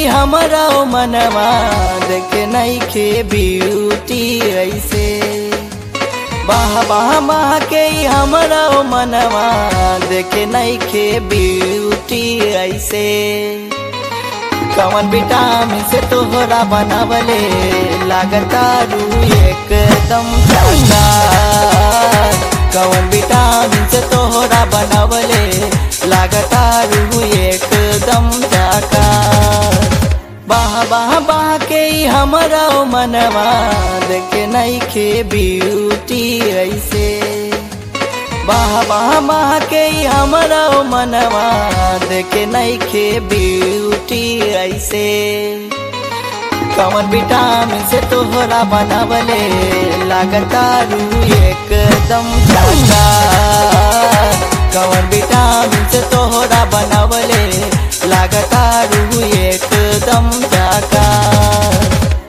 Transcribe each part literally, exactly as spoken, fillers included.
हमरा मनवा देखे नइखे ब्यूटी ऐसे। बाह बाह बाह के हमरा मनवा देखे नइखे ब्यूटी ऐसे। कवन विटामिन से तोहरा बनावले लागता रू एकदम शानदार। कवन विटामिन से तोहरा बनावले लागता रू एकदम शानदार। बाह बाह बाह के हमरा मनवा देखे नइखे ब्यूटी ऐसे। बाह बाह बाह के हमरा मनवा देखे नइखे ब्यूटी ऐसे। कवन विटामिन से तोहरा बनावले लागता रू एकदम शानदार। कवन विटामिन से तोहरा बनावले लागता रू एकदम शानदार।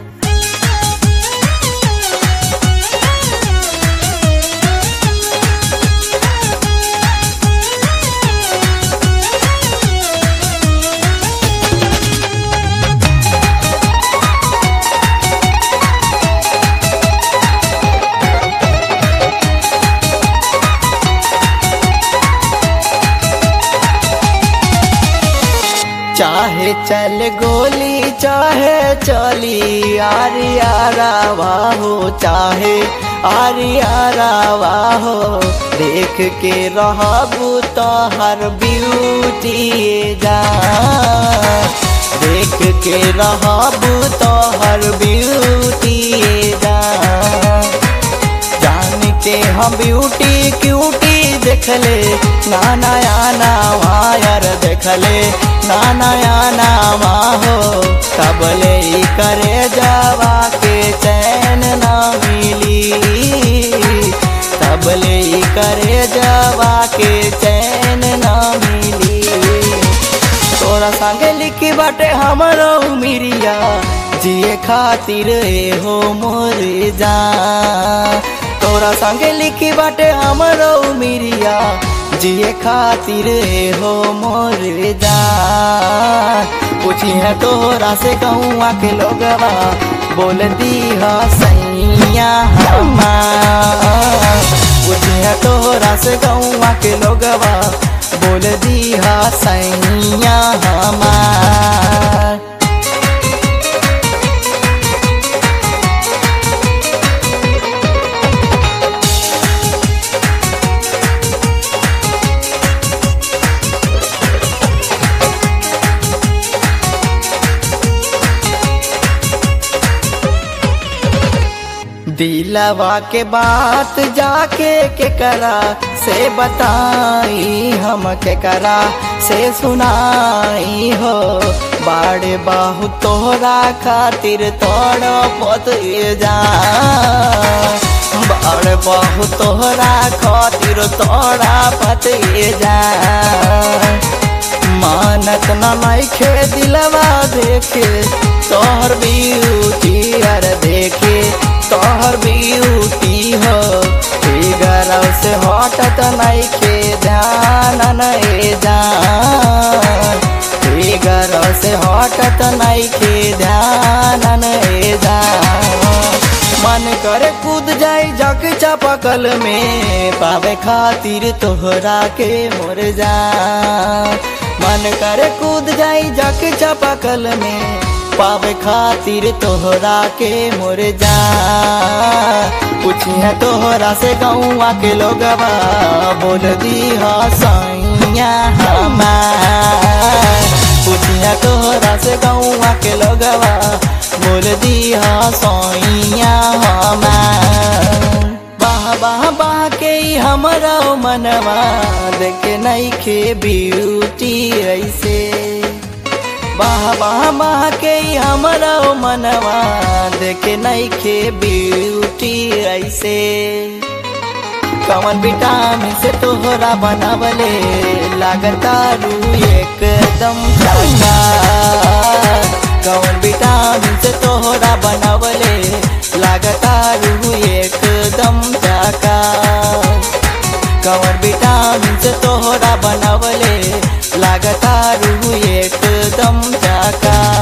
चाहे चल गोली चाहे चली आरिया रावा हो, चाहे आरिया रावा हो। देख के रहबू तो हर ब्यूटी जा, देख के रहबू तो हर ब्यूटी जा। जान के हम ब्यूटी क्यूटी देखले ना नया नावायर देखले ना नया नामा हो। तबले ही करे जावा के चैन ना मिली, तबले ही करे जावा के चैन ना मिली। तोरा संगे लिखी बाटे हमरो उमिरिया जिए खातिर ए हो मोर जा। तोरा संगे लिखी बाटे हमरो उमिरिया जिए खातिर ए हो मोर जा। पूछी है तोरा से गौआ के लोगवा बोल दी हा सैया हमार। पूछी है तोरा से गौआ के लोगवा बोल दी हा सैया हमार। दिलवा के बात जाके के करा से बताई, हम के करा से सुनाई हो। बाड़े बाहु तोहरा खातिर तोड़ पत जा, बाड़े बाहु तोहरा खातिर तोड़ा पत जा। मानत न नइखे दिलवा देखे तोहर ब्यूटी अर देखे तोहर ब्यूटी हो। फिगर से हटत नइखे ध्यान नए जान, फिगर से हटत नइखे ध्यान नए जान। मन करे कूद जाई जग चापकल में पावे खातिर तोहरा के मोर जा। मन करे कूद जाई जग चापकल में पावे खातिर तोहरा के मोर जा। पूछिया तोहरा से गौआ के लोगवा बोल दी हा सैया हमार। पूछिया तोहरा से गौआ के लोगवा बोल दी हा सैया हमार। बाह बाह बाह के हमरा मनवा देखे नइखे ब्यूटी ऐसे। बाह बाह बाह के हमरा मनवा देखे नइखे ब्यूटी ऐसे। कवन विटामिन से तोहरा बनावले लागता रू एकदम शानदार। कवन विटामिन से तोहरा बनावले लागता रू एकदम शानदार। कवन विटामिन से तोहरा बनावले लागता रू एकदम शानदार।